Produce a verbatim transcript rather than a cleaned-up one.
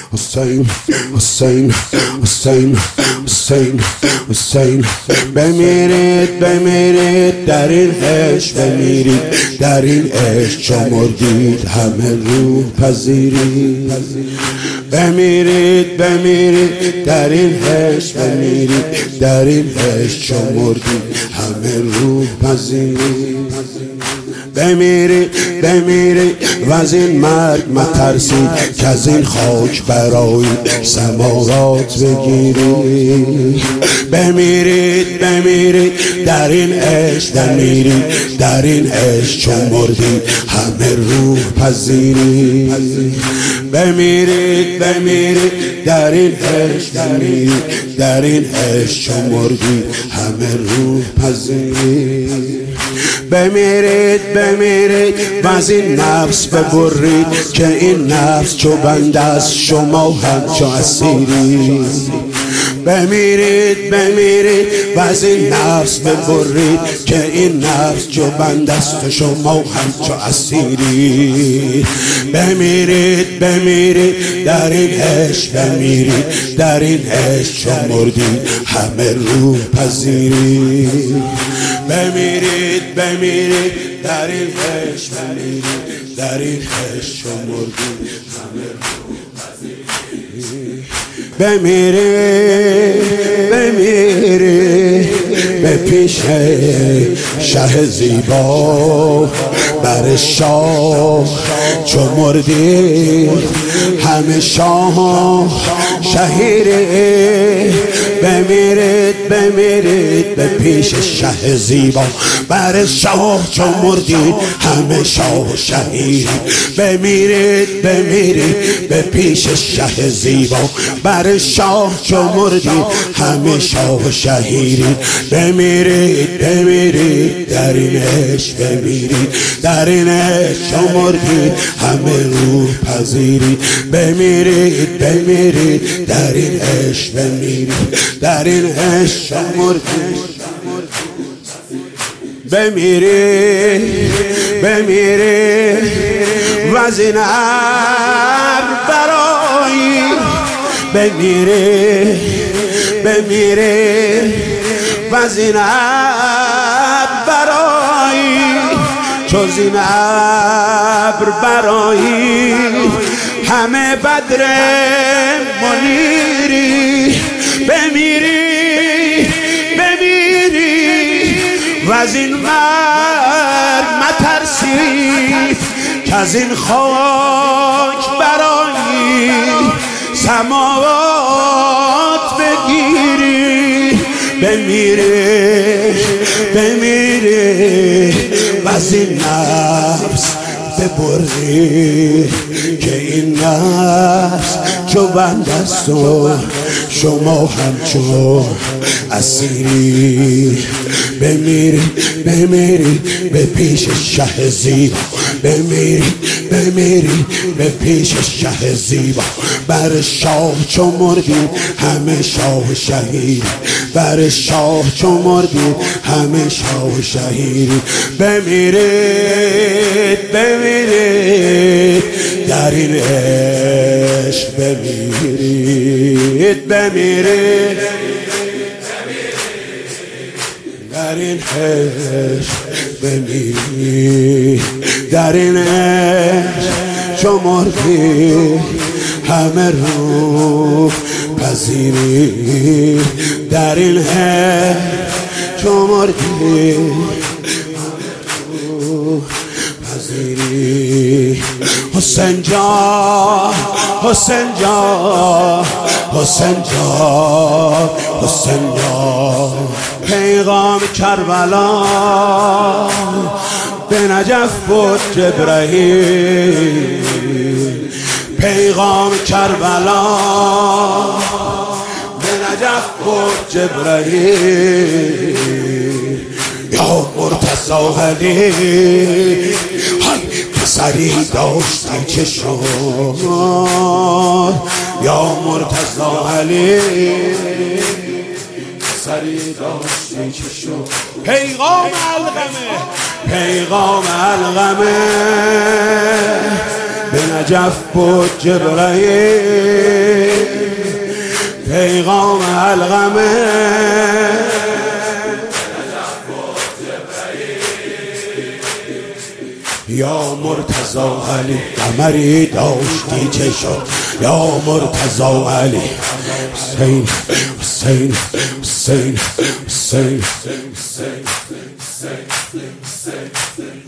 حسین حسین حسین حسین حسین بمیرید بمیرید در این عشق، بمیرید در این عشق چو مردید همه روح پذیرید. بمیرید بمیرید در این عشق، بمیرید در این عشق چو مردید همه روح پذیرید. بمیرید بمیرید و از این مرگ مترسید که از این خاک برای سماوات بگیرید. بمیرید بمیرید در این عشق، بمیرید در این عشق چون مردید همه روح پذیرید. بمیرید بمیرید در این عشق، بمیرید در این عشق چون مردید همه روح پذیرید. بمیرید بمیرید و از این نفس ببرید که این نفس چو بنده است شما همچو اسیرید. بمیرید بمیرید و از این نفس ببرید که این نفس چو بنده است شما همچو اسیرید. بمیرید بمیرید در این عشق، بمیرید در این عشق چو مردید همه روح پذیرید. بمیرید بمیرید در این عشق، بمیرید در این عشق چو مردید همه روح پذیرید. بمیرید بمیرید به پیش شه زیبا بر شاه چو مردید همه شاه شهیره. بمیرید بمیرید به پیش شه زیبا بر شاه چو مردید همه شاه شهیره. بمیرید بمیرید به پیش شه زیبا بر شاه چو مردید همه شاه شهیره. بمیرید بمیرید در این عشق، بمیرید در این عشق چو مردید همه روح پذیرید. بمیرید بمیرید در این عشق، بمیرید در این عشق چو مردید. بمیرید بمیرید و از این ابر برآیید. بمیرید بمیرید و از این ابر برآیید. چو زین ابر برآیید همه بدر منیری. بمیرید بمیرید و از این مرگ مترسید که از این خاک برآیید سماوات بگیرید. بمیرید بمیرید و از این نفس ببرید که این نفس چو بنده است و شما همچو اسیری. بمیرید بمیرید به پیش شه زیبا، بمیرید بمیرید به پیش شه زیبا بر شاه چو مردید همه شاه شهید. بر شاه چو مردید همه شاه شهید. بمیرید بمیرید در این عشق، بمیرید بمیرید در این عشق، بمیرید در این عشق چو مردید همه روح پذیرید. در این عشق چو مردید پذیرید. حسین جان حسین جان حسین جان حسین جان پیغام کربلا به نجف بود جبرائیل. پیغام کربلا به نجف بود جبرائیل. یا مرتضی علی پسری داشتی چشم، یا مرتضی علی پسری داشتی چشم. پیغام علقمه پیغام علقمه به نجف بود جبرائیل پیغام علقمه یا مرتضی علی قمری داشتی چه شد یا مرتضی علی حسین حسین حسین حسین حسین